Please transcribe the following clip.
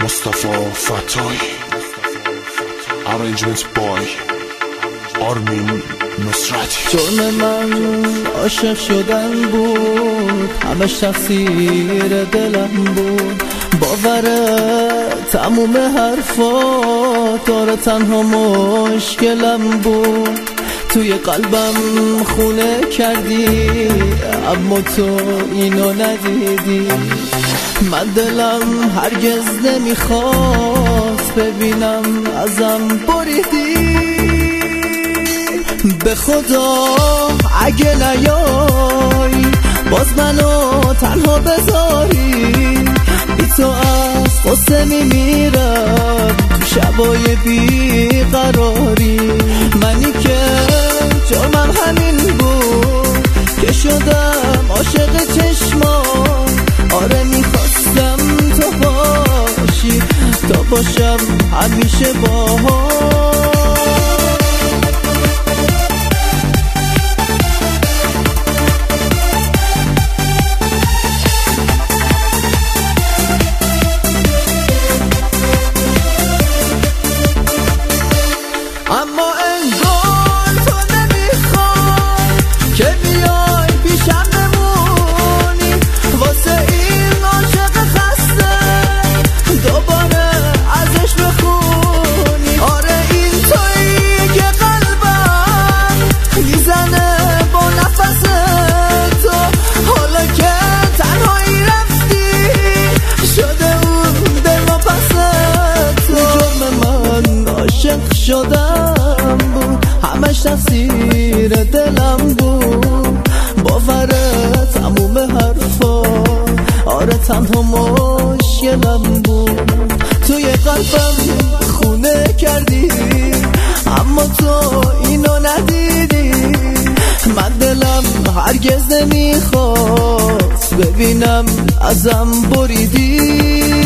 مصطفی فتایی Arrangement boy آرمین نصرتی. جرم من عاشق شدن بود، همش تقصیر دلم بود. باور تموم حرفات داره تنها مشکلم بود. توی قلبم خونه کردی اما تو اینو ندیدی. من دلم هرگز نمیخواست ببینم ازم بریدی. به خدا اگه نیای باز منو تنها بذاری، بی تو از قصه میمیرم تو شبای بیقراری. منی که جرمم همین بود که شدم عاشق چشمات. آره میخواستم تو باشی تا باشم همیشه باهات. اما انگار تو نمیخوای که بیای پیشم بمونی. واسه این عاشق خسته دوباره ازش بخونی. آره این تویی که قلبم میزنه با نفس تو. حالا که تنهایی رفتی شده اون دل و پس تو. جرم من عاشق شدم بود، همش تقصیر دلم بود. باور تموم حرفا آره تنها مشکلم بود. توی قلبم خونه کردی اما تو اینو ندیدی. من دلم هرگز نمیخواست ببینم ازم بریدی.